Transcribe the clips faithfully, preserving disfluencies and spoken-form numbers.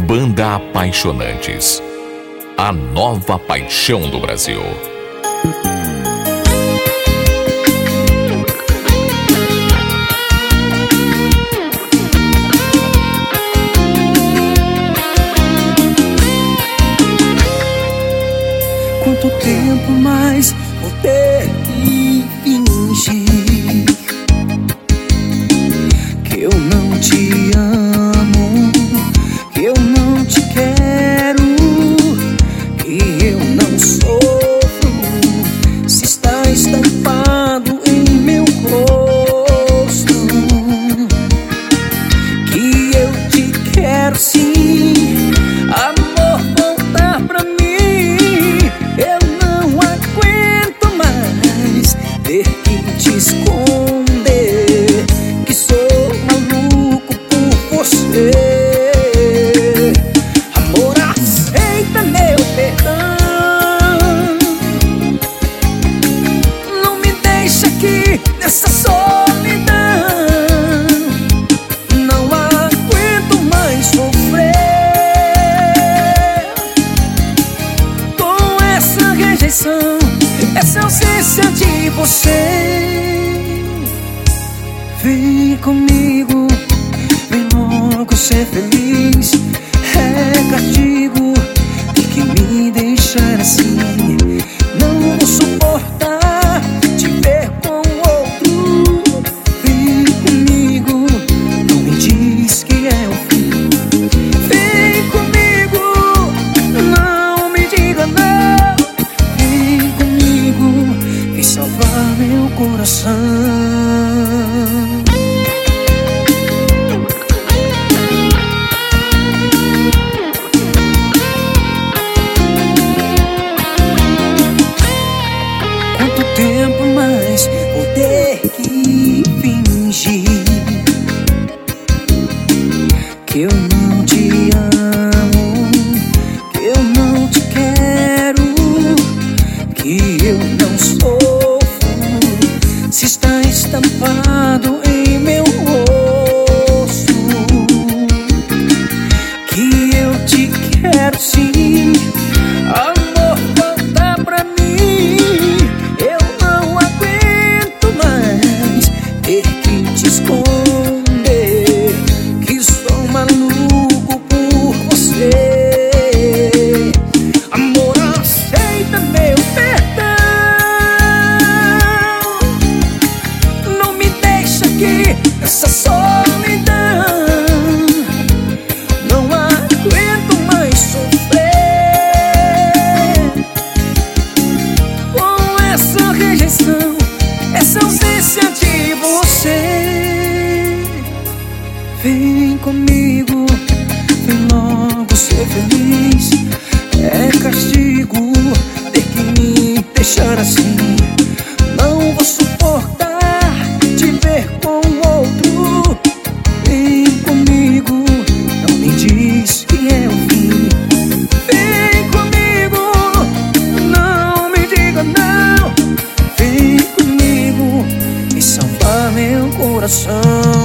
Banda Apaixonantes, a nova paixão do Brasil. Quanto tempo mais vou ter que fingir que eu não te amo, que eu não te quero, que eu não sofro, se está estampado em meu rosto, que eu te quero sim, amor, voltar pra mim. Eu não aguento mais ter que te esconder, que sou maluco por você. Amor, aceita meu perdão, não me deixa aqui nessa solidão. Não aguento mais sofrer com essa rejeição, essa ausência de você. Vem comigo, vem logo ser feliz. É castigo ter que me deixar assim. Não vou suportar te ver com outro. Vem comigo, não me diz que é o fim. Vem comigo, não me diga não. Vem comigo, vem salvar meu coração. Quanto tempo mais vou ter que fingir que eu não te amo, que eu não te quero, que eu não sofro, se está estampado em meu rosto, que eu te quero sim, amor, volta pra mim. Eu não aguento mais ter que te esconder, que sou maluco por você. Amor, aceita meu perdão, não me deixa aqui nessa solidão. Não aguento mais sofrer com essa rejeição, essa ausência de você. Vem comigo, vem logo ser feliz. É castigo ter que me deixar assim. Não vou suportar te ver com outro. Vem comigo, não me diz que é o fim. Vem comigo, não me diga não. Vem comigo e salvar meu coração.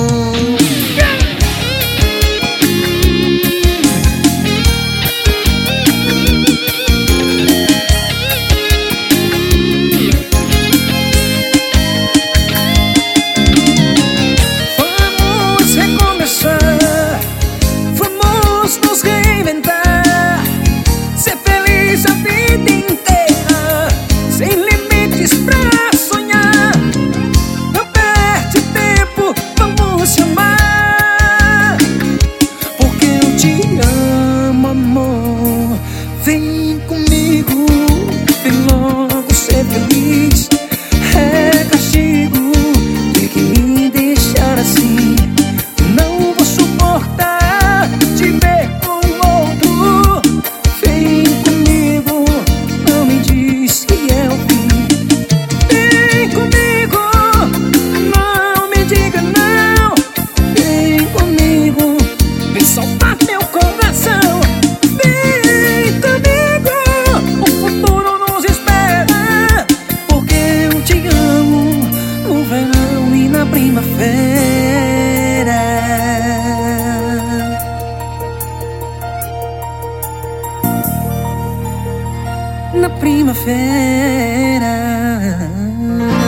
Vamos recomeçar, vamos nos reinventar, ser feliz a vida inteira, sem limites pra sonhar. Não perde tempo, vamos na primavera.